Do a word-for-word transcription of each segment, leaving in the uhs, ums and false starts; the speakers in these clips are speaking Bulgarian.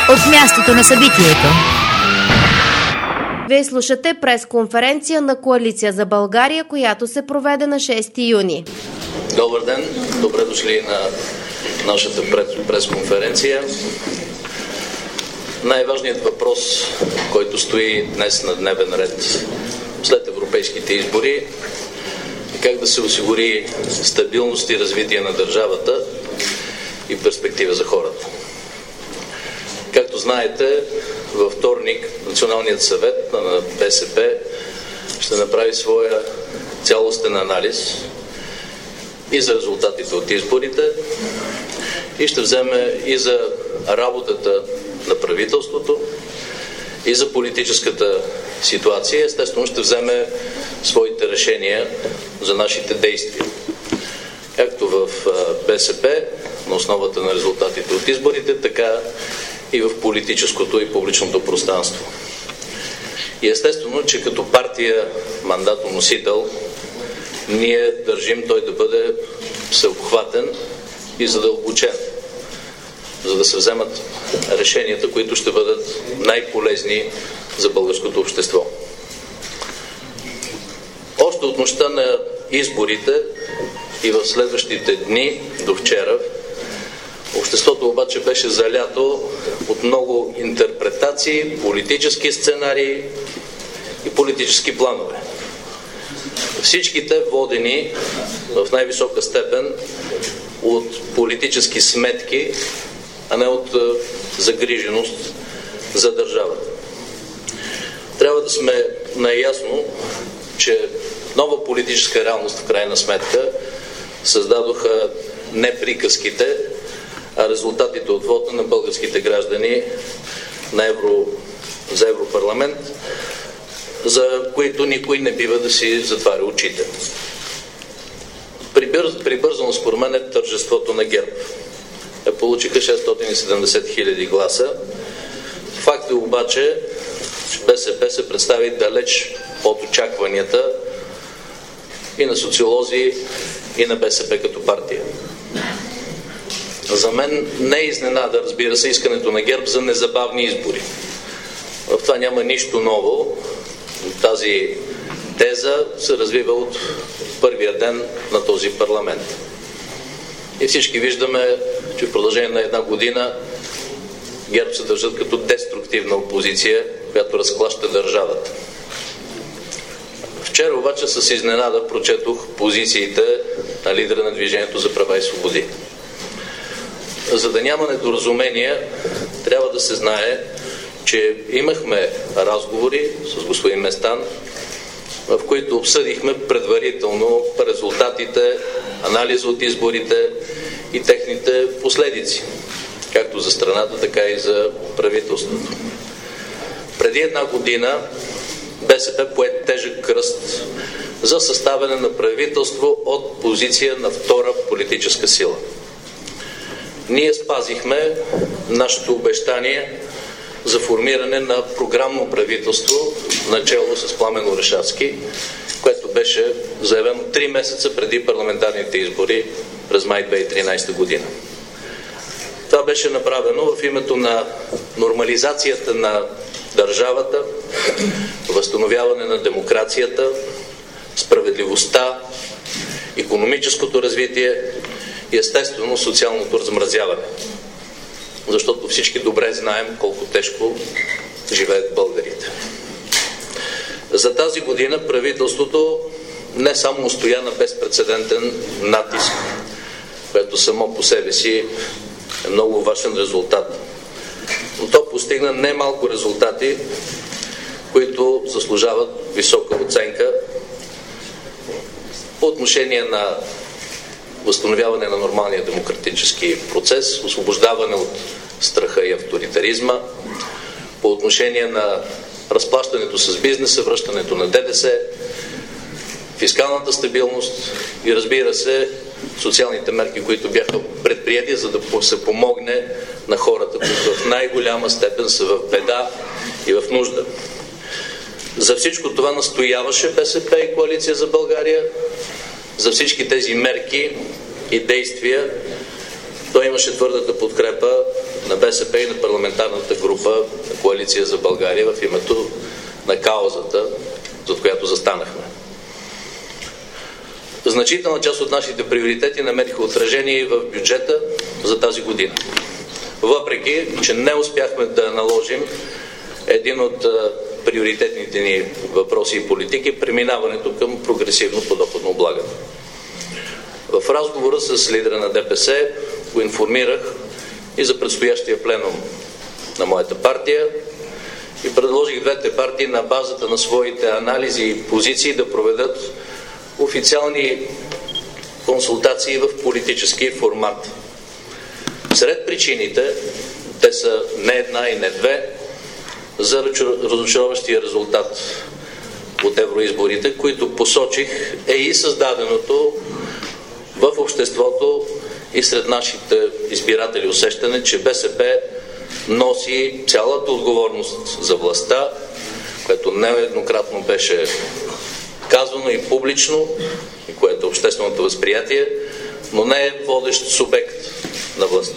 от мястото на събитието. Вие слушате пресконференция на Коалиция за България, която се проведе на шести юни. Добър ден, добре дошли на нашата пресконференция. Най-важният въпрос, който стои днес на дневен ред след европейските избори, е как да се осигури стабилност и развитие на държавата и перспектива за хората. Както знаете, във вторник Националният съвет на БСП ще направи своя цялостен анализ и за резултатите от изборите и ще вземе и за работата на правителството и за политическата ситуация. Естествено ще вземе своите решения за нашите действия. Както в БСП, на основата на резултатите от изборите, така и в политическото и публичното пространство. И естествено, че като партия мандатоносител, ние държим той да бъде всеобхватен и задълбочен, за да се вземат решенията, които ще бъдат най-полезни за българското общество. Още от нощта на изборите и в следващите дни до вчера, обществото обаче беше залято от много интерпретации, политически сценарии и политически планове. Всичките водени в най-висока степен от политически сметки, а не от загриженост за държавата. Трябва да сме наясно, че нова политическа реалност в крайна сметка създадоха не приказките, а резултатите от вота на българските граждани на Евро, за Европарламент, за които никой не бива да си затваря очите. Прибързано според мен е тържеството на ГЕРБ. Е, получиха шестстотин и седемдесет хиляди гласа. Факт е обаче, че БСП се представи далеч от очакванията и на социолози, и на БСП като партия. За мен не е изненада, разбира се, искането на ГЕРБ за незабавни избори. В това няма нищо ново. Тази теза се развива от първия ден на този парламент. И всички виждаме, че в продължение на една година ГЕРБ се държат като деструктивна опозиция, която разклаща държавата. Вчера обаче с изненада прочетох позициите на лидера на Движението за права и свободи. За да няма недоразумения, трябва да се знае, че имахме разговори с господин Местан, в които обсъдихме предварително резултатите, анализа от изборите и техните последици, както за страната, така и за правителството. Преди една година БСП пое тежък кръст за съставяне на правителство от позиция на втора политическа сила. Ние спазихме нашето обещание за формиране на програмно правителство, начело с Пламен Орешарски, което беше заявено три месеца преди парламентарните избори през май две хиляди и тринадесета година. Това беше направено в името на нормализацията на държавата, възстановяване на демокрацията, справедливостта, икономическото развитие и естествено социалното размразяване. Защото всички добре знаем колко тежко живеят българите. За тази година правителството не само устоя на безпрецедентен натиск, което само по себе си е много важен резултат, но то постигна немалко резултати, които заслужават висока оценка по отношение на възстановяване на нормалния демократически процес, освобождаване от страха и авторитаризма, по отношение на разплащането с бизнеса, връщането на ДДС, фискалната стабилност и, разбира се, социалните мерки, които бяха предприети, за да се помогне на хората, които в най-голяма степен са в беда и в нужда. За всичко това настояваше БСП и Коалиция за България. За всички тези мерки и действия той имаше твърдата подкрепа на БСП и на парламентарната група на Коалиция за България в името на каузата, за която застанахме. Значителна част от нашите приоритети намериха отражение и в бюджета за тази година. Въпреки че не успяхме да наложим един от приоритетните ни въпроси и политики, преминаването към прогресивно подоходно облагане. В разговора с лидера на ДПС го информирах и за предстоящия пленум на моята партия и предложих двете партии на базата на своите анализи и позиции да проведат официални консултации в политически формат. Сред причините, те са не една и не две, за разочароващия резултат от евроизборите, които посочих, е и създаденото в обществото и сред нашите избиратели усещане, че БСП носи цялата отговорност за властта, което нееднократно беше казвано и публично, и което е общественото възприятие, но не е водещ субект на властта.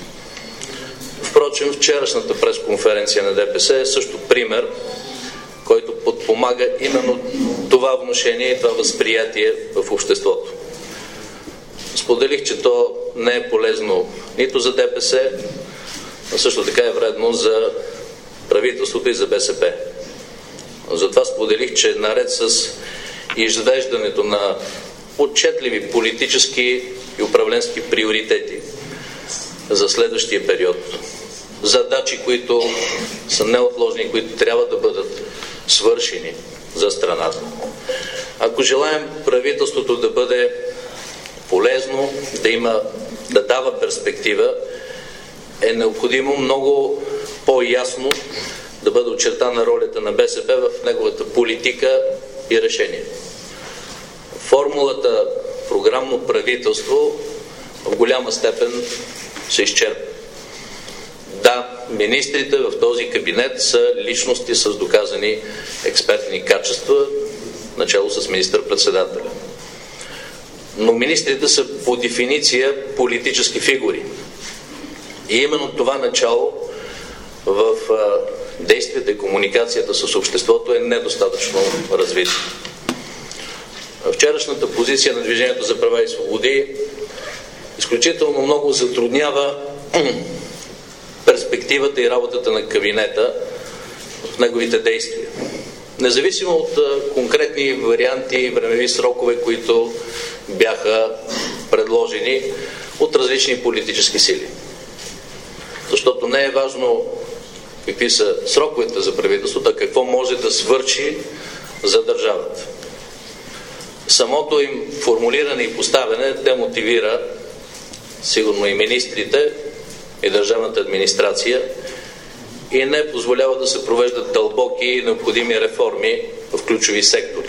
Впрочем, вчерашната пресконференция на ДПС е също пример, който подпомага именно това внушение и това възприятие в обществото. Споделих, че то не е полезно нито за ДПС, но също така е вредно за правителството и за БСП. Затова споделих, че наред с извеждането на отчетливи политически и управленски приоритети за следващия период, задачи, които са неотложни, които трябва да бъдат свършени за страната. Ако желаем правителството да бъде полезно, да има, да дава перспектива, е необходимо много по-ясно да бъде очертана ролята на БСП в неговата политика и решение. Формулата програмно правителство в голяма степен се изчерпа. Да, министрите в този кабинет са личности с доказани експертни качества, начало с министър-председателя. Но министрите са по дефиниция политически фигури. И именно това начало в а, действията и комуникацията с обществото е недостатъчно развито. Вчерашната позиция на Движението за права и свободи изключително много затруднява перспективата и работата на кабинета в неговите действия. Независимо от а, конкретни варианти и времеви срокове, които бяха предложени от различни политически сили. Защото не е важно какви са сроковете за правителството, а какво може да свърши за държавата. Самото им формулиране и поставяне демотивира сигурно и министрите, и държавната администрация и не позволява да се провеждат дълбоки и необходими реформи в ключови сектори.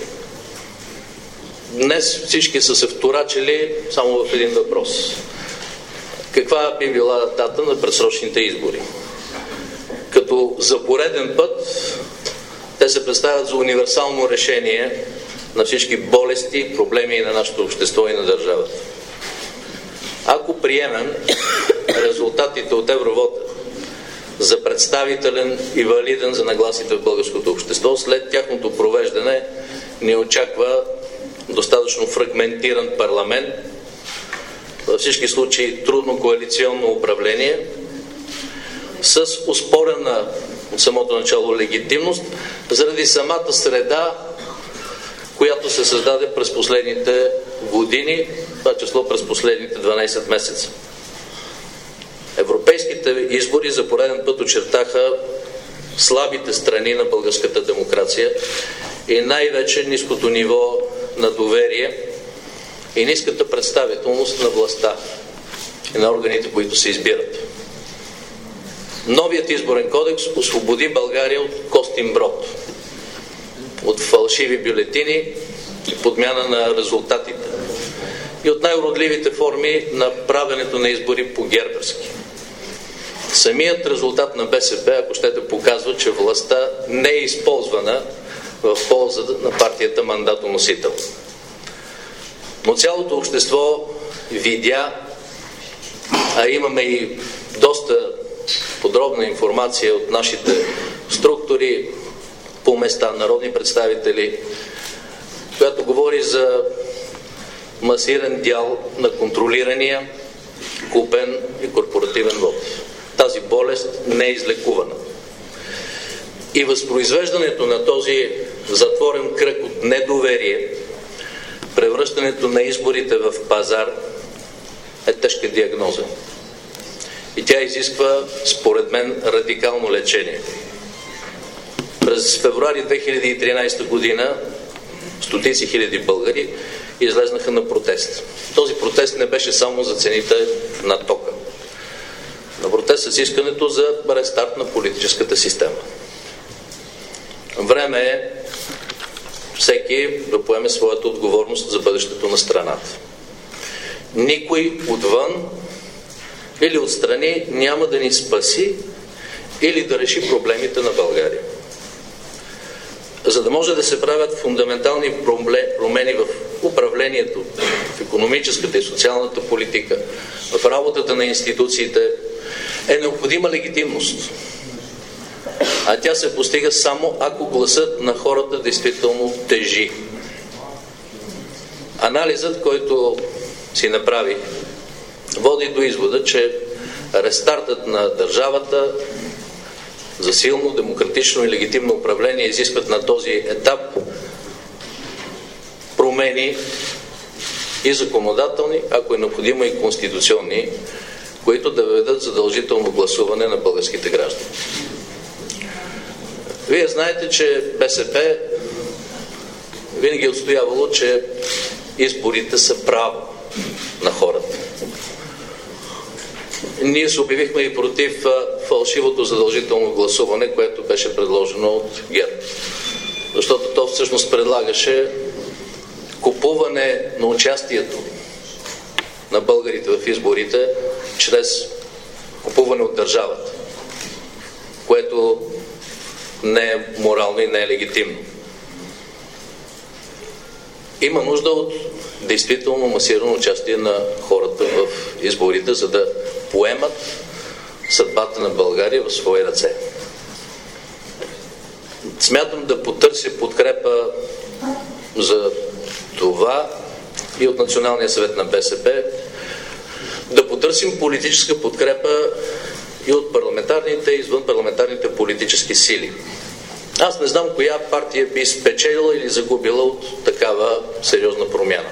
Днес всички са се вторачили само в един въпрос. Каква би била дата на предсрочните избори? Като за пореден път те се представят за универсално решение на всички болести, проблеми на нашето общество и на държавата. Ако приемем резултатите от Евровота за представителен и валиден за нагласите в българското общество, след тяхното провеждане ни очаква достатъчно фрагментиран парламент, във всички случаи трудно коалиционно управление, с оспорена от самото начало легитимност, заради самата среда, която се създаде през последните години, това число през последните дванайсет месеца. Европейските избори за пореден път очертаха слабите страни на българската демокрация и най-вече ниското ниво на доверие и ниската представителност на властта и на органите, които се избират. Новият изборен кодекс освободи България от костинброд, от фалшиви бюлетини и подмяна на резултатите и от най-уродливите форми на правенето на избори по герберски. Самият резултат на БСП, ако щете, показва, че властта не е използвана в полза на партията мандатоносител. Но цялото общество видя, а имаме и доста подробна информация от нашите структури по места, народни представители, която говори за масиран дял на контролирания, купен и корпоративен вот. Тази болест не е излекувана. И възпроизвеждането на този затворен кръг от недоверие, превръщането на изборите в пазар е тежка диагноза. И тя изисква, според мен, радикално лечение. През февруари две хиляди и тринадесета година стотици хиляди българи излезнаха на протест. Този протест не беше само за цените на тока. На протест с искането за рестарт на политическата система. Време е всеки да поеме своята отговорност за бъдещето на страната. Никой отвън или отстрани няма да ни спаси или да реши проблемите на България. За да може да се правят фундаментални промени в управлението, в икономическата и социалната политика, в работата на институциите, е необходима легитимност. А тя се постига само ако гласът на хората действително тежи. Анализът, който си направи, води до извода, че рестартът на държавата за силно, демократично и легитимно управление изискват на този етап промени и законодателни, ако е необходимо и конституционни, които да въведат задължително гласуване на българските граждани. Вие знаете, че БСП винаги е отстоявало, че изборите са право на хората. Ние се обявихме и против фалшивото задължително гласуване, което беше предложено от ГЕРБ. Защото то всъщност предлагаше купуване на участието на българите в изборите чрез купуване от държавата, което не е морално и не е легитимно. Има нужда от действително масирано участие на хората в изборите, за да поемат съдбата на България в свои ръце. Смятам да потърся подкрепа за това и от Националния съвет на БСП, да потърсим политическа подкрепа и от парламентарните и извън парламентарните политически сили. Аз не знам коя партия би спечелила или загубила от такава сериозна промяна.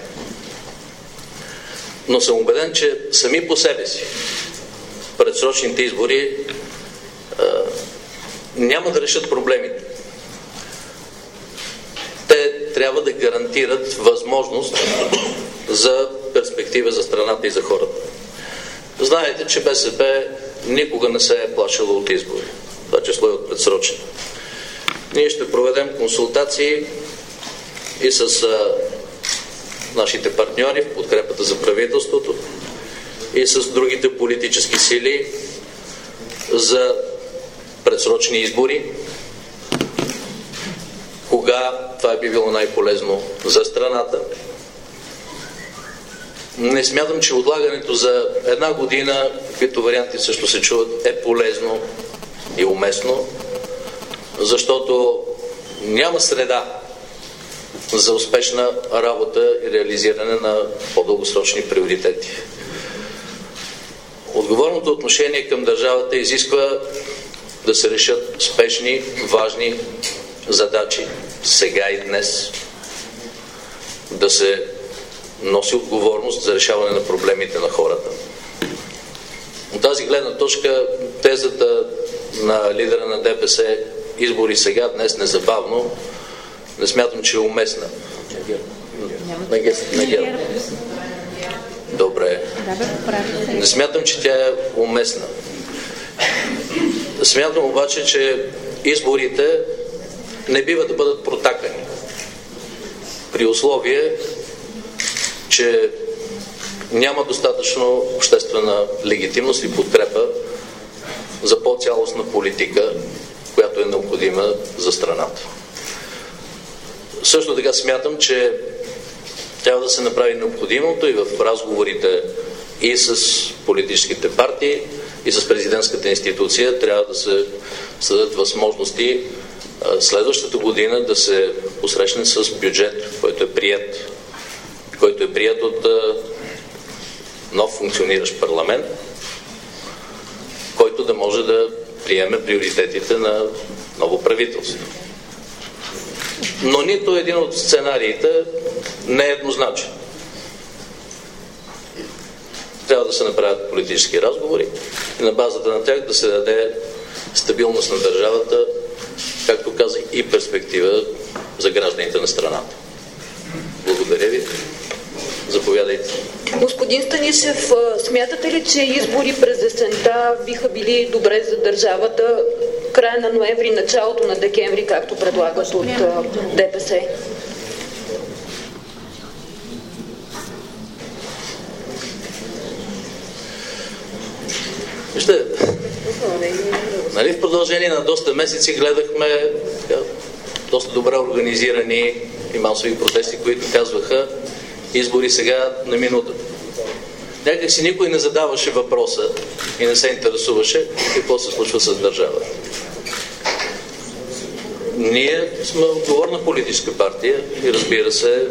Но съм убеден, че сами по себе си предсрочните избори а, няма да решат проблемите. Те трябва да гарантират възможност за перспектива за страната и за хората. Знаете, че БСП никога не се е плашило от избори. Това число е от предсрочни. Ние ще проведем консултации и с а, нашите партньори в подкрепата за правителството и с другите политически сили за предсрочни избори. Кога това би било най-полезно за страната? Не смятам, че отлагането за една година, каквито варианти също се чуват, е полезно и уместно, защото няма среда за успешна работа и реализиране на по-дългосрочни приоритети. Отговорното отношение към държавата изисква да се решат спешни, важни задачи сега и днес, да се носи отговорност за решаване на проблемите на хората. От тази гледна точка тезата на лидера на ДПС избори сега, днес, незабавно, не смятам, че е уместна. На ГЕРБ. Добре. Не смятам, че тя е уместна. Смятам обаче, че изборите не бива да бъдат протакани. При условие, че няма достатъчно обществена легитимност и подкрепа за по-цялостна политика, която е необходима за страната. Също така смятам, че трябва да се направи необходимото и в разговорите и с политическите партии, и с президентската институция трябва да се създадат възможности следващата година да се посрещне с бюджет, който е прият, който е прият от нов функциониращ парламент, който да може да приеме приоритетите на ново правителство. Но нито един от сценариите не е еднозначен. Трябва да се направят политически разговори и на базата на тях да се даде стабилност на държавата, както казах, и перспектива за гражданите на страната. Благодаря ви. Заповядайте. Господин Станишев, смятате ли, че избори през есента биха били добре за държавата края на ноември, началото на декември, както предлагат от ДПС? Вижте, нали, в продължение на доста месеци гледахме така, доста добре организирани и масови протести, които казваха избори сега на минута. Някак си никой не задаваше въпроса и не се интересуваше какво се случва с държавата. Ние сме отговорна политическа партия и, разбира се,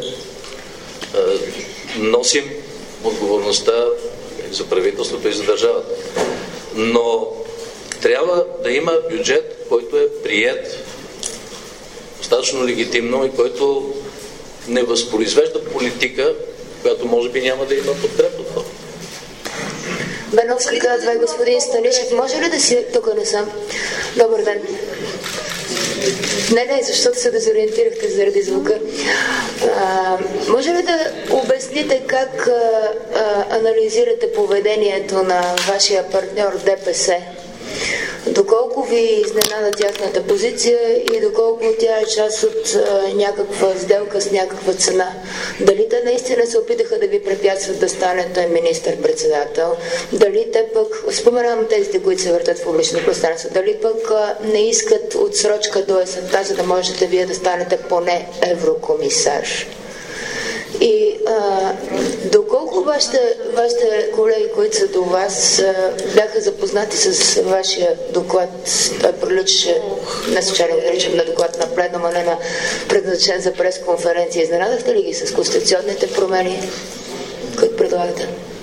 носим отговорността за правителството и за държавата. Но трябва да има бюджет, който е приет достатъчно легитимно и който не възпроизвежда политика, която може би няма да има подкрепа от това. Беновски казва и господин Станишев. Може ли да си... Тук не съм. Добър ден. Не, не, защото се дезориентирахте заради звука. А, може ли да обясните как а, а, анализирате поведението на вашия партньор ДПС? Доколко ви изненада тяхната позиция и доколко тя е част от а, някаква сделка с някаква цена? Дали те наистина се опитаха да ви препятстват да станете министър-председател? Дали те пък, споменавам тези, които се въртат в публично пространство, дали пък а, не искат отсрочка до есента, за да можете вие да станете поне еврокомисар? И а, доколко вашите, вашите колеги, които са до вас, а, бяха запознати с вашия доклад, той приличаше, не случайно да наричам на доклад на пленум, а не на предназначен за пресконференция. Изненадахте ли ги с конституционните промени, които предлагате?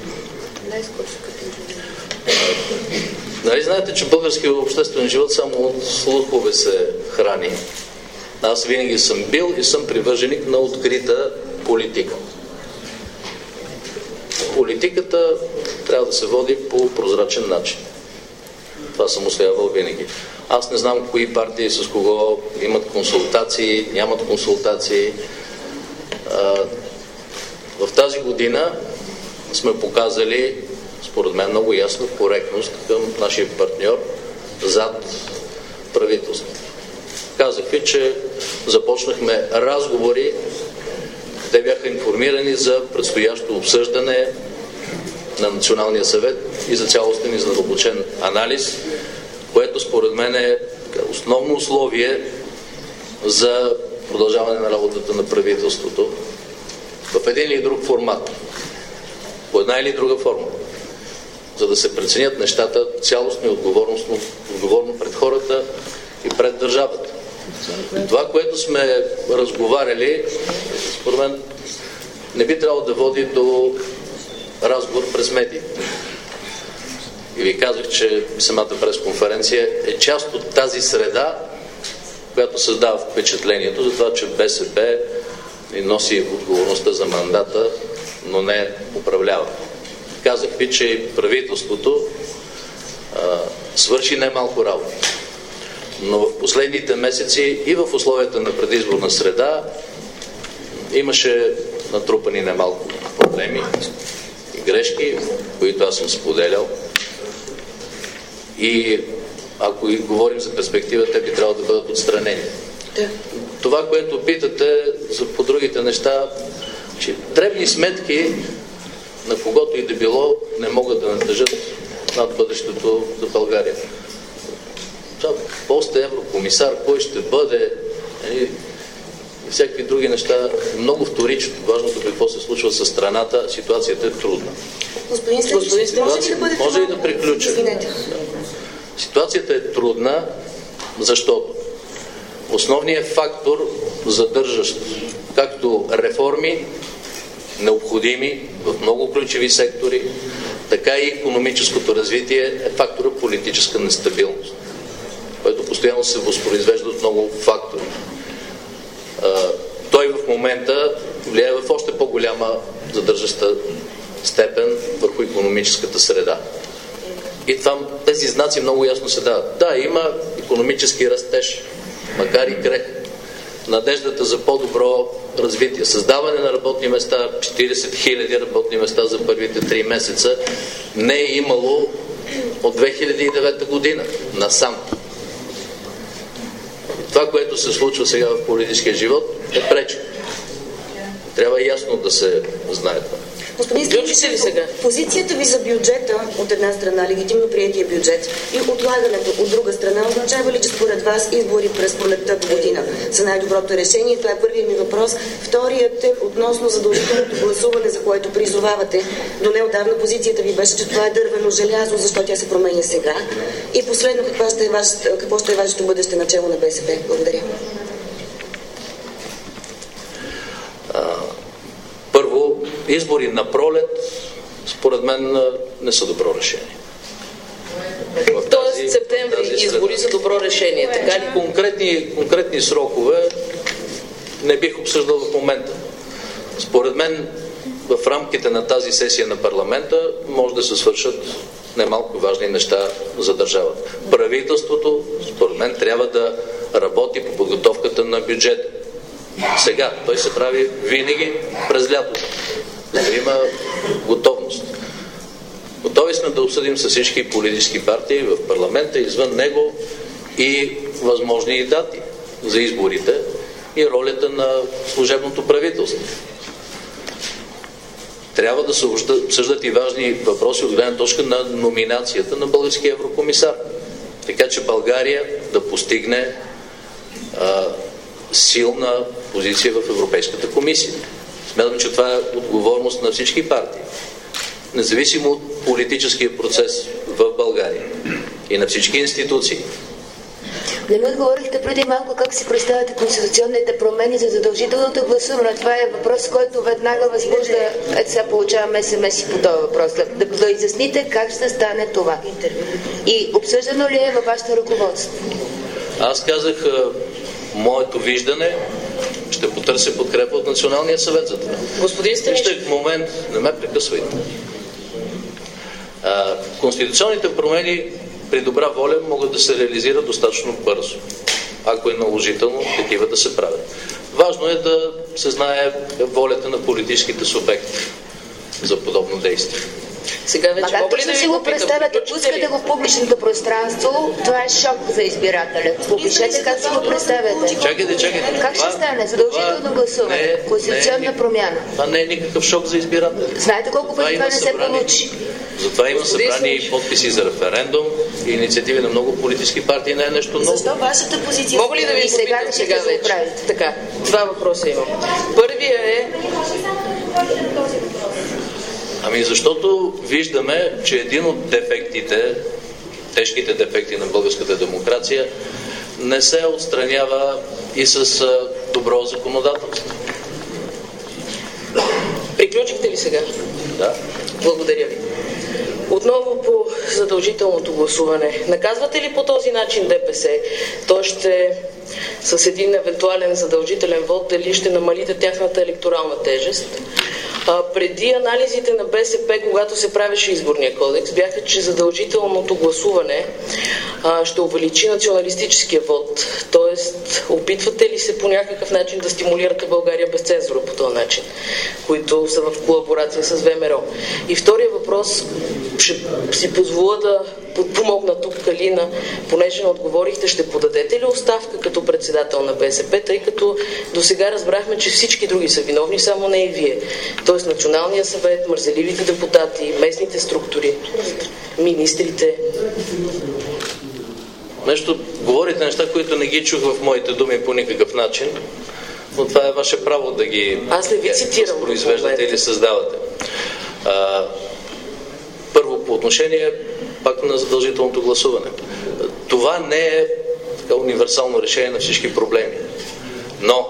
Нали знаете, че българският обществен живот само от слухове се храни. Аз винаги съм бил и съм привърженик на открита политика. Политиката трябва да се води по прозрачен начин. Това съм усвоявал винаги. Аз не знам кои партии с кого имат консултации, нямат консултации. В тази година сме показали, според мен, много ясно коректност към нашия партньор зад правителството. Казах ви, че започнахме разговори. Те бяха информирани за предстоящо обсъждане на Националния съвет и за цялостен и задълбочен анализ, което според мен е основно условие за продължаване на работата на правителството в един или друг формат, по една или друга форма, за да се преценят нещата цялостно и отговорно, отговорно пред хората и пред държавата. Това, което сме разговаряли, според мен, не би трябвало да води до разговор през медии. И ви казах, че самата пресконференция е част от тази среда, която създава впечатлението за това, че БСП носи отговорността за мандата, но не управлява. Казах ви, че правителството а, свърши немалко работа. Но в последните месеци и в условията на предизборна среда имаше натрупани немалко проблеми и грешки, които аз съм споделял. И ако и говорим за перспектива, те би трябвало да бъдат отстранени. Да. Това, което питате за по другите неща, че дребни сметки на когото и да било не могат да натежат над бъдещето за България. Пост еврокомисар, кой ще бъде, и всякакви други неща, много вторично. Важното какво се случва с страната, ситуацията е трудна. Господин Станишев, може ли да бъдете... Може ли да приключа? Извинете. Ситуацията е трудна, защото основният фактор, задържащ както реформи, необходими в много ключови сектори, така и икономическото развитие, е фактора политическа нестабилност, който постоянно се възпроизвежда от много фактори. Той в момента влияе в още по-голяма задържаща степен върху икономическата среда. И там тези знаци много ясно се дават. Да, има икономически растеж, макар и крехък. Надеждата за по-добро развитие, създаване на работни места, четиридесет хиляди работни места за първите три месеца не е имало от две хиляди и девета година насам. Това, което се случва сега в политическия живот, е пречка. Трябва ясно да се знае това. Господин Станишев, позицията ви за бюджета от една страна, легитимно приятия бюджет, и отлагането от друга страна, означава ли, че според вас избори през пролетта до година са най-доброто решение? Това е първият ми въпрос. Вторият е относно задължителното гласуване, за което призовавате. До неотдавна позицията ви беше, че това е дървено желязо, защо тя се променя сега. И последно, какво ще е вашето, какво ще е вашето бъдеще начало на БСП? Благодаря. Първо, избори на пролет, според мен, не са добро решение. Тоест септември избори са добро решение, така ли? Конкретни, конкретни срокове не бих обсъждал в момента. Според мен, в рамките на тази сесия на парламента може да се свършат немалко важни неща за държавата. Правителството, според мен, трябва да работи по подготовката на бюджета. Сега. Той се прави винаги през лятото. Да има готовност. Готови сме да обсъдим с всички политически партии в парламента, извън него, и възможни дати за изборите и ролята на служебното правителство. Трябва да се обсъждат и важни въпроси от гледна точка на номинацията на българския еврокомисар. Така че България да постигне а, силна позиция в Европейската комисия. Смятам, че това е отговорност на всички партии. Независимо от политическия процес в България и на всички институции. Не ми отговорихте преди малко как си представяте конституционните промени за задължителното гласуване. Това е въпрос, който веднага възбужда. Ето сега получаваме смс по този въпрос. Да, да изясните как ще стане това. И обсъждано ли е във вашето ръководство? Аз казах моето виждане, ще потърся подкрепа от Националния съвет за това. Господин Станишев, в момент, не ме прекъсвайте. А, конституционните промени при добра воля могат да се реализират достатъчно бързо. Ако е наложително, такива да се правят. Важно е да се знае волята на политическите субекти за подобно действие. Сега вече Ма както си го представяте, пускате го в публичното пространство, това е шок за избирателя. Опишете как си го представяте. Чакайте, чакайте. Как ще стане? Задължително гласуване. Конституционна промяна. Това не е никакъв шок за избирателя. Знаете колко пъти това не се получи? Затова има събрани и подписи за референдум и инициативи на много политически партии. Не е нещо ново. Защо вашата позиция? Мога ли да ви сега попитам сега вече? Така, два въпроса имам. Първия е... Ами защото виждаме, че един от дефектите, тежките дефекти на българската демокрация не се отстранява и с добро законодателство. Приключихте ли сега? Да. Благодаря ви. Отново по задължителното гласуване. Наказвате ли по този начин ДПС? То ще с един евентуален задължителен вод, дали ще намалите тяхната електорална тежест? А, преди анализите на БСП, когато се правеше изборния кодекс, бяха, че задължителното гласуване а, ще увеличи националистическия вод. Тоест, опитвате ли се по някакъв начин да стимулирате България без цензура по този начин, които са в колаборация с ВМРО? И втория въпрос, ще си позволя да подпомогна тук Калина, понеже не отговорихте, ще подадете ли оставка като председател на БСП, тъй като до сега разбрахме, че всички други са виновни, само не и вие. Тоест Националния съвет, мързеливите депутати, местните структури, министрите. Нещо, говорите неща, които не ги чух в моите думи по никакъв начин. но това е ваше право да ги Аз не ви цитирам, произвеждате или създавате. А, първо, по отношение пак на задължителното гласуване. Това не е така универсално решение на всички проблеми. Но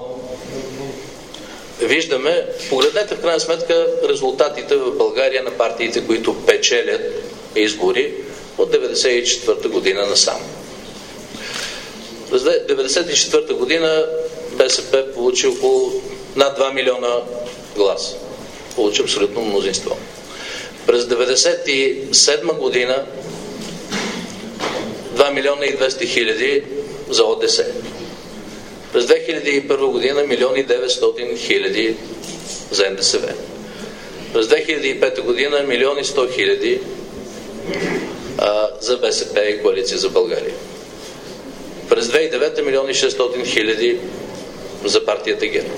виждаме, погледнете в крайна сметка резултатите в България на партиите, които печелят избори от деветдесет и четвърта година насам. През деветдесет и четвърта година БСП получи около над два милиона гласа. Получи абсолютно мнозинство. През деветдесет и седма година два милиона и двеста хиляди за ОДС. През две хиляди и първа година милион и деветстотин хиляди за НДСВ. През две хиляди и пета година милион и сто хиляди за БСП и Коалиция за България. През две хиляди и девета милион и шестстотин хиляди за партията ГЕРБ.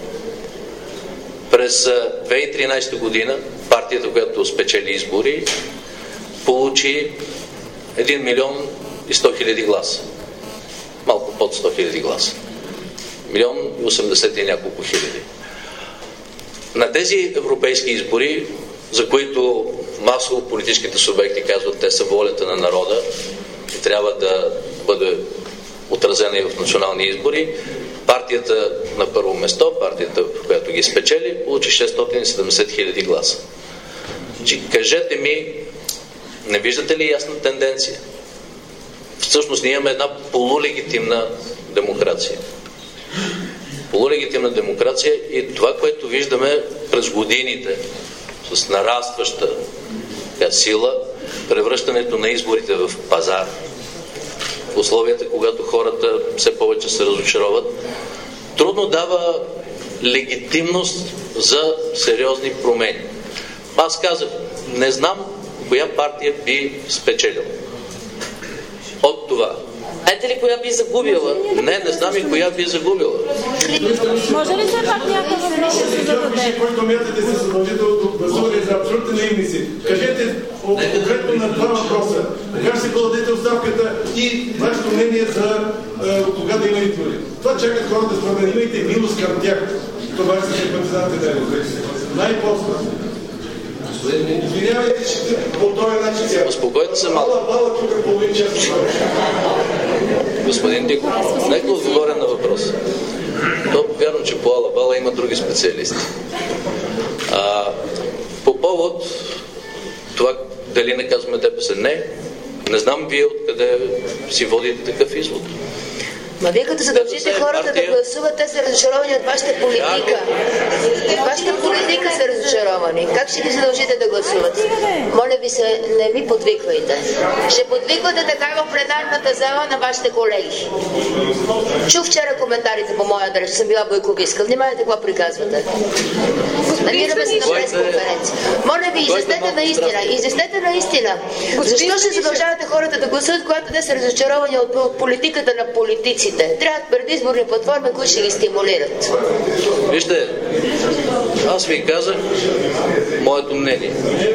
През две хиляди и тринадесета година партията, която спечели избори, получи един милион и сто хиляди гласа. Малко под сто хиляди гласа. Милион и осемдесет и няколко хиляди. На тези европейски избори, за които масово политическите субекти казват, те са волята на народа и трябва да бъде отразена и в национални избори, партията на първо место, партията, която ги спечели, получи шестстотин и седемдесет хиляди гласа. Кажете ми, не виждате ли ясна тенденция? Всъщност ние имаме една полулегитимна демокрация. Полулегитимна демокрация и това, което виждаме през годините с нарастваща така, сила, превръщането на изборите в пазар, в условията, когато хората все повече се разочароват, трудно дава легитимност за сериозни промени. Аз казах, не знам коя партия би спечелила от това. Знаете ли коя би загубила? Не, не знам и коя би загубила. Може ли се пак някакъв въпрос да се зададе? Който мятате се задължителното гласуване за абсолютно наивни си. Кажете конкретно на два въпроса. Кога ще подадете оставката и вашето мнение за кога да има избори. Това чакат хората с това. Имайте милост към тях. Това ще се партизанте да е. Най-после. Извинявайте, че по този начин сега. Успокойте се малко. Бала тук половин час. Господин Диков, нека отговоря на въпроса. То вярно, че по Ала-Бала има други специалисти. А, по повод това дали не казваме ДПС, не. Не знам вие откъде си водите такъв извод. Ма вие като задължите хората да гласуват, те са разочаровани от вашата политика. От вашата политика са разочаровани. Как ще ги задължите да гласуват? Моля ви се, не ми подвиквайте. Ще подвиквате така в пленарната зала на вашите колеги. Чух вчера коментарите по моя адрес, че съм била бойковистка. Внимайте какво приказвате. Намираме се на пресконференция. Моля ви, изяснете наистина. Изяснете наистина. Защо ще задължавате хората да гласуват, когато те са разочаровани от политиката на политици? Трябват предизборни платформи, които ще ги стимулират. Вижте, аз ви казах моето мнение.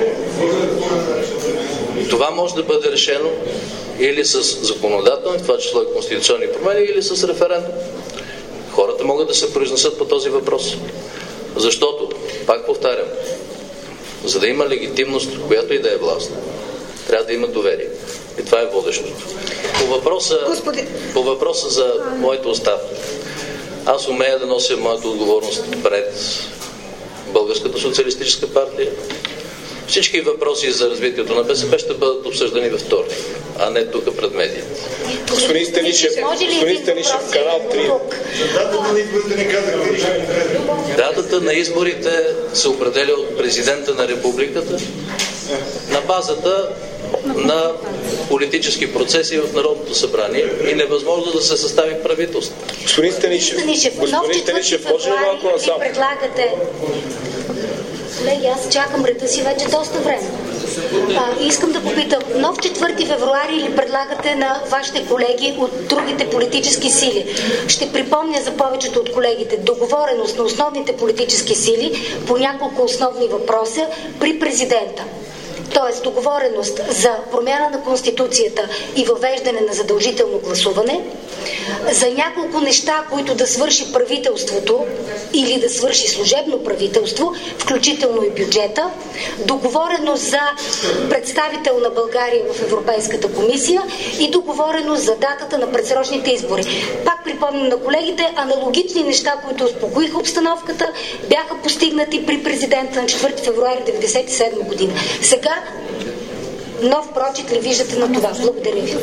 Това може да бъде решено или с законодателни, в това число и конституционни промени, или с референдум. Хората могат да се произнесат по този въпрос. Защото, пак повтарям, за да има легитимност, която и да е власт, трябва да има доверие. И това е водещото. По въпроса, Господи... по въпроса за моята оставка. Аз умея да нося моята отговорност пред Българската социалистическа партия. Всички въпроси за развитието на БСП ще бъдат обсъждани във вторник, а не тук пред медиите. Господин Станишев, господин Станишев, канал три. Датата на изборите не казах. Датата на изборите се определя от президента на републиката на базата на политически процеси в Народното събрание и невъзможно да се състави правителство. Господин Станишев, господин Станишев, може ли малко насам? Предлагате... Колеги, аз чакам реда си вече доста време. А, искам да попитам, нов четвърти февруари ли предлагате на вашите колеги от другите политически сили? Ще припомня за повечето от колегите договореност на основните политически сили по няколко основни въпроса при президента. Тоест договореност за промяна на Конституцията и въвеждане на задължително гласуване, за няколко неща, които да свърши правителството или да свърши служебно правителство, включително и бюджета, договорено за представител на България в Европейската комисия и договорено за датата на предсрочните избори. Пак припомням на колегите, аналогични неща, които успокоиха обстановката, бяха постигнати при президента на четвърти февруари деветдесет и седма година. Сега нов прочит ли виждате на това? Благодаря ви.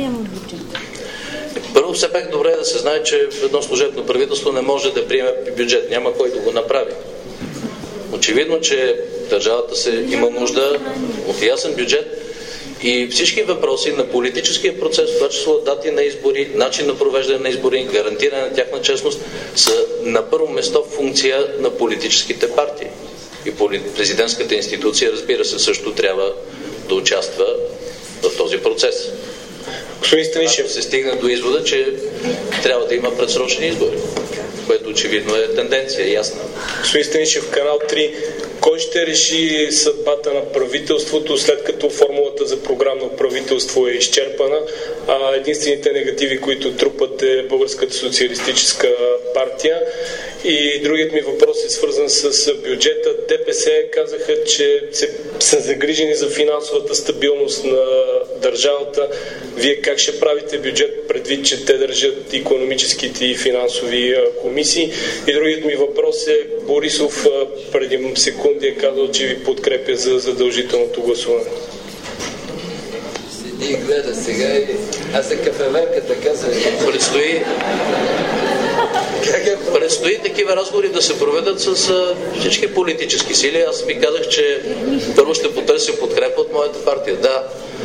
Първо, все пак добре е да се знае, че едно служебно правителство не може да приеме бюджет. Няма кой да го направи. Очевидно, че държавата се има нужда от ясен бюджет и всички въпроси на политическия процес, в това число дати на избори, начин на провеждане на избори, гарантиране на тяхна честност, са на първо место функция на политическите партии. И президентската институция, разбира се, също трябва да участва в този процес. Господин Станишев, се стигна до извода, че трябва да има предсрочни избори, което очевидно е тенденция, ясна. Господин Станишев, Канал три, кой ще реши съдбата на правителството, след като формулата за програмно правителство е изчерпана, а единствените негативи, които трупат, е Българската социалистическа партия? И другият ми въпрос е свързан с бюджета. ДПС казаха, че се, са загрижени за финансовата стабилност на държавата. Вие как ще правите бюджет, предвид, че те държат икономическите и финансови комисии? И другият ми въпрос е, Борисов преди секунди е казал, че ви подкрепя за задължителното гласуване. Седи и гледа сега и аз за кафеверката казвам. Предстои Предстои такива разговори да се проведат с всички политически сили. Аз ви казах, че първо ще потърся подкрепа от моята партия. Да,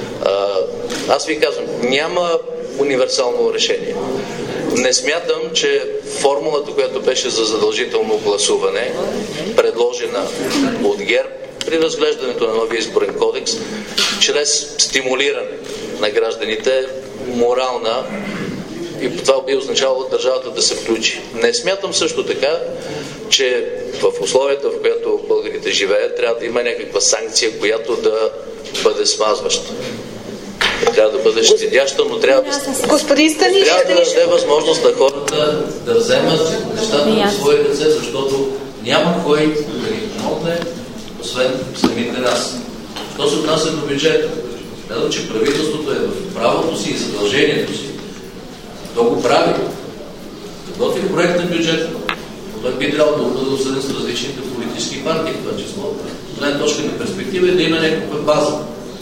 аз ви казвам, няма универсално решение. Не смятам, че формулата, която беше за задължително гласуване, предложена от ГЕРБ при разглеждането на новия изборен кодекс, чрез стимулиране на гражданите, морална, и това би означавало държавата да се включи. Не смятам също така, че в условията, в които българите живеят, трябва да има някаква санкция, която да бъде смазваща. Трябва да бъде щадяща, но трябва да, Господин Станишев, трябва да даде възможност на хората да вземат нещата в свои ръце, защото няма кой да ни помогне, освен самите нас. Що се отнася до бюджета? Казвам, че правителството е в правото си и задължението си. То го прави. Готви проект на бюджет. Той би трябвало да бъде обсъден с различните политически партии, в това число. Гледна точка на перспектива е да има някаква база.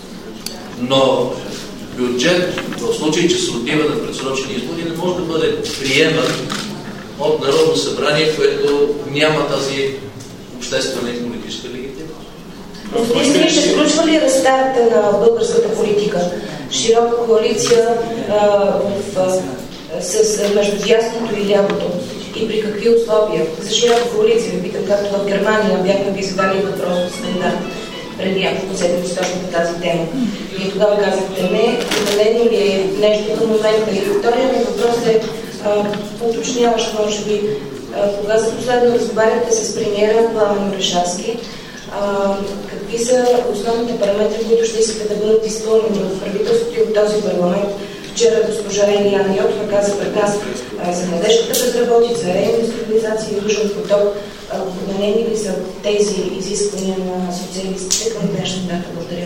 Но бюджет, в случай, че се отива на предсрочни избори, не може да бъде приеман от Народно събрание, което няма тази обществена и политическа легитимност. Господин, ще включва ли рестарта на българската политика? Широка коалиция а, в, с, между дясното и лявото? И при какви условия? За широка коалиция ви питам, както в Германия бяхме ви задали въпрос от стандарт преди няколко седмици точно по тази тема. Вие тогава казахте не, променено ли е нещо към момента? И вторият ми въпрос е а, уточняващ, може би, а, кога за последно разговаряте с премиера Пламен Орешарски, а, какви са основните параметри, които ще искате да бъдат изпълнени в правителството и от този парламент? Вчера госпожа Елияна Йотова каза пред нас за младежката безработица, реиндустриализация и южен поток. Променени ли са тези изисквания на социалистите към днешна дата? Благодаря.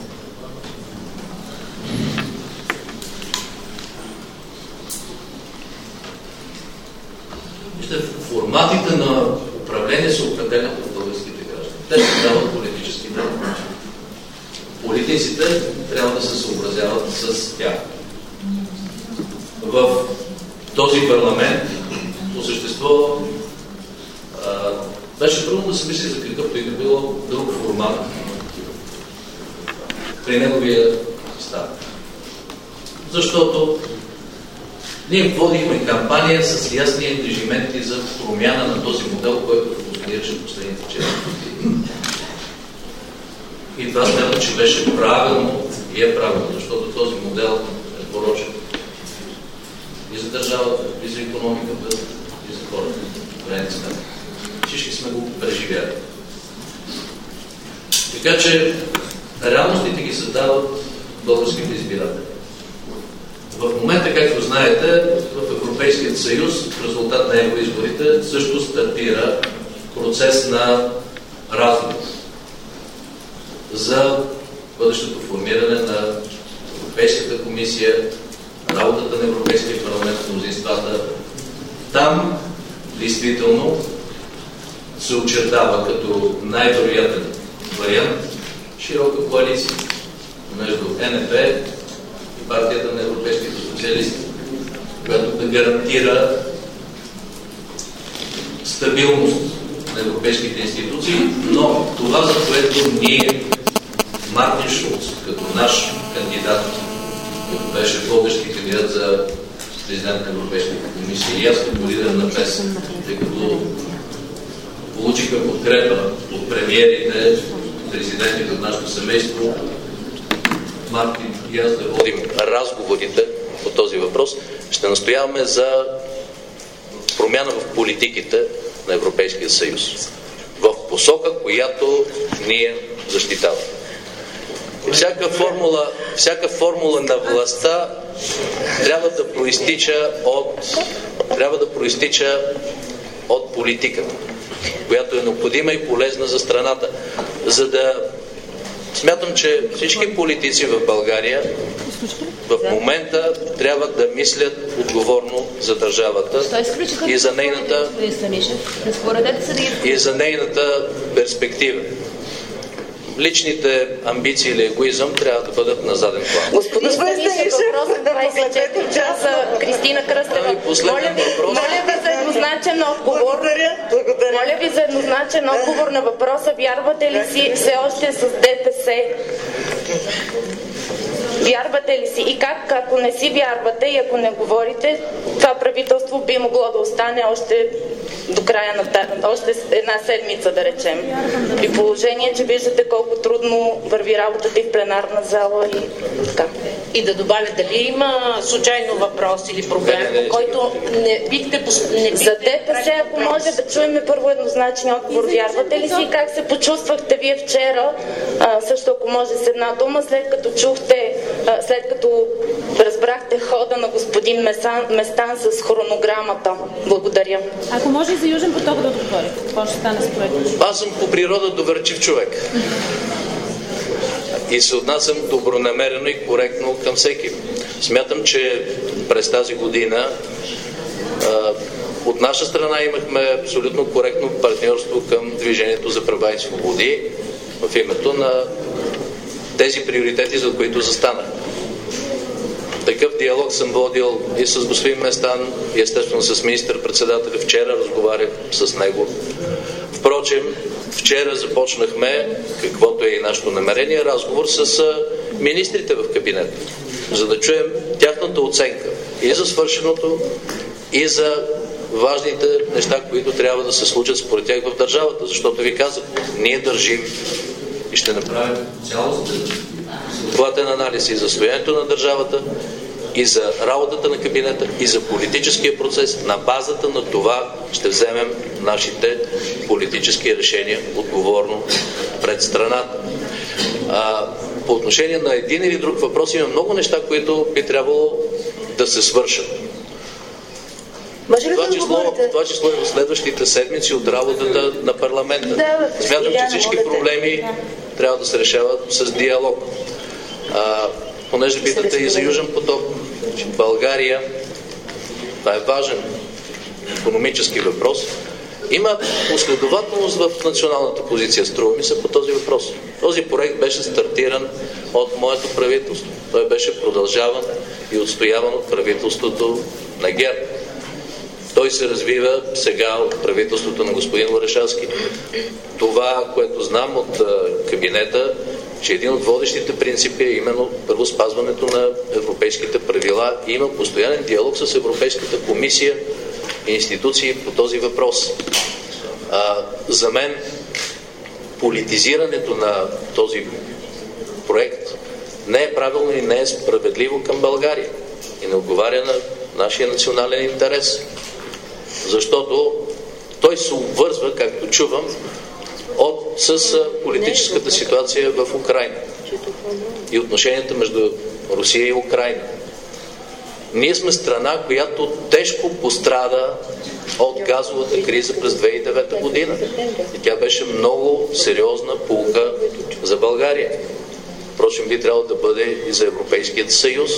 Вижте, форматите на управление се определят от българските граждани. Те се дават политически правомощия. Политиците трябва да се съобразяват с тях. В този парламент по същество а, беше трудно да се мисли за какъвто и да било друг формат при неговия старт. Защото ние водихме кампания с ясни ангажименти за промяна на този модел, който функционираше последните четири години. И това смятам, че беше правилно и е правилно, защото този модел е порочен и за държавата, и за икономиката, и за хората. Крайни сметки. Всички сме го преживяли. Така че реалностите ги създават българските избиратели. В момента, както знаете, Европейският съюз в резултат на евроизборите също стартира процес на разговор за бъдещото формиране на Европейската комисия, работата на Европейския парламент с мнозинствата. Там действително се очертава като най-вероятен вариант широка коалиция между Н П и партията на европейските социалисти, която да гарантира стабилност на европейските институции, но това, за което ние, Мартин Шулц, като наш кандидат, който беше водещи кандидат за президент на Европейската комисия, и аз като лидер на П Е С, тъй като получиха подкрепа от премиерите, президентите от нашето семейство, Мартин и аз да водим разговорите по този въпрос, ще настояваме за промяна в политиките на Европейския съюз в посока, която ние защитаваме. Всяка формула, всяка формула на властта трябва да проистича от, трябва да проистича от политиката, която е необходима и полезна за страната. За да смятам, че всички политици в България в момента трябва да мислят отговорно за държавата и за нейната, и за нейната перспектива. Личните амбиции или егоизъм трябва да бъдат на заден план. Господин Станишев, въпросът двайсет и четири часа. Кристина Кръстева. Моля ви, моля ви за еднозначен отговор. Моля ви за еднозначен отговор на въпроса: вярвате ли си все още с Д П С? Вярвате ли си? И как, ако не си вярвате и ако не говорите, това правителство би могло да остане още до края на та... още една седмица, да речем. При положение, че виждате колко трудно върви работата и в пленарна зала и така. И да добавя, дали има случайно въпрос или проблем, по който не бихте... Не бихте... За Д П С, ако може да чуем първо еднозначен отговор, вярвате ли си и как се почувствахте вие вчера, а, също ако може с една дума, след като чухте, а, след като разбрахте хода на господин Месан, Местан с хронограмата? Благодаря. Ако може и за Южен поток да отговорите, какво ще стане с проекта? Аз съм по природа доверчив човек. И се отнасям добронамерено и коректно към всеки. Смятам, че през тази година а, от наша страна имахме абсолютно коректно партньорство към Движението за права и свободи в името на тези приоритети, за които застанах. Такъв диалог съм водил и с господин Местан, и естествено с министър-председателя. Вчера разговарях с него. Впрочем, вчера започнахме, каквото е и нашето намерение, разговор с министрите в кабинета, за да чуем тяхната оценка и за свършеното, и за важните неща, които трябва да се случат според тях в държавата. Защото ви казах, ние държим и ще направим цялостен платен анализ и за състоянието на държавата, и за работата на кабинета, и за политическия процес. На базата на това ще вземем нашите политически решения отговорно пред страната. А, по отношение на един или друг въпрос има много неща, които би трябвало да се свършат. Може ли това, да число, това число и в следващите седмици от работата на парламента. Да, Смятам, че всички проблеми трябва да се решават с диалог. А, понеже питате и за Южен поток, че България, това е важен икономически въпрос, има последователност в националната позиция, струва ми се, по този въпрос. Този проект беше стартиран от моето правителство. Той беше продължаван и отстояван от правителството на ГЕРБ. Той се развива сега от правителството на господин Орешарски. Това, което знам от кабинета, че един от водещите принципи е именно първо спазването на европейските правила и има постоянен диалог с Европейската комисия и институции по този въпрос. А, за мен политизирането на този проект не е правилно и не е справедливо към България и не отговаря на нашия национален интерес. Защото той се обвързва, както чувам, от, с политическата ситуация в Украйна и отношенията между Русия и Украйна. Ние сме страна, която тежко пострада от газовата криза през две хиляди и девета година. И тя беше много сериозна поука за България. Впрочем, би трябвало да бъде и за Европейският съюз.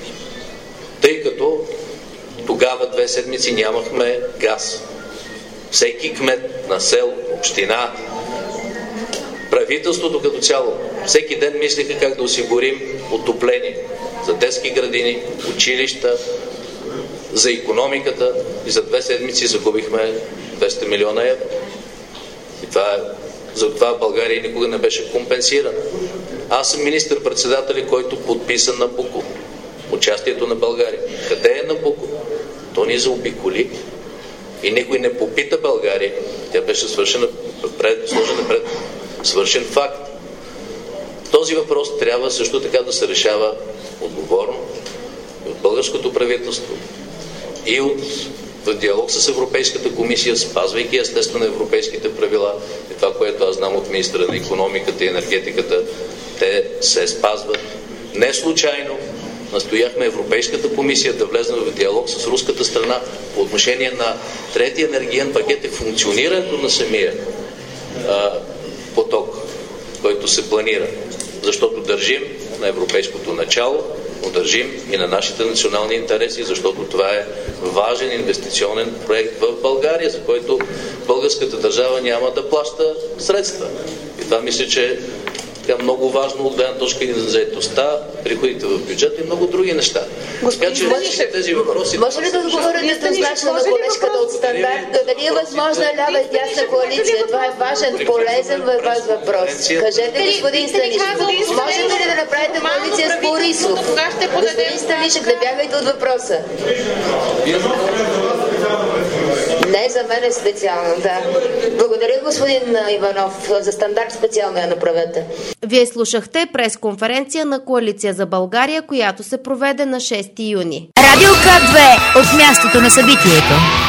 Тъй като тогава две седмици нямахме газ. Всеки кмет на село, община, правителството като цяло, всеки ден мислиха как да осигурим отопление за детски градини, училища, за икономиката, и за две седмици загубихме двеста милиона евро. И това е, за това България никога не беше компенсирана. Аз съм министър-председател, който подписа Набуко. Участието на България. Къде е Набуко? То ни заобиколи. И никой не попита България. Тя беше свършена пред, сложена пред свършен факт. Този въпрос трябва също така да се решава отговорно и от българското правителство, и от в диалог с Европейската комисия, спазвайки естествено европейските правила. И това, което аз знам от министра на икономиката и енергетиката, те се спазват. Не случайно настояхме Европейската комисия да влезе в диалог с руската страна по отношение на третия енергиен пакет и функционирането на самия а, поток, който се планира. Защото държим на европейското начало, но държим и на нашите национални интереси, защото това е важен инвестиционен проект в България, за който българската държава няма да плаща средства. И това мисля, че е много важно от гледна точка и на заетостта, приходите в бюджета и много други неща. Така че тези въпроси... Може ли да отговорите еднозначно на колежката от Стандарт? Дали е възможна лява и дясна коалиция? Това е важен, полезен въпрос. Кажете, господин Станишев, можете ли да направите коалиция с Борисов? Господин Станишев, не бягайте от въпроса. Не, за мен е специално, да. Благодаря, господин Иванов. За Стандарт специално я направете. Вие слушахте пресконференция на Коалиция за България, която се проведе на шести юни. Радио К две от мястото на събитието.